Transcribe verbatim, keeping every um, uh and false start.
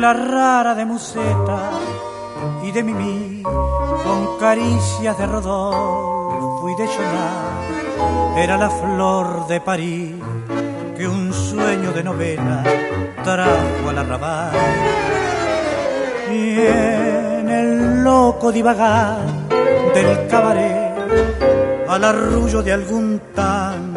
la rara de Musetta y de Mimí, con caricias de Rodolfo y de Choná, era la flor de París que un sueño de novela trajo al arrabal. Y en el loco divagar del cabaret, al arrullo de algún tango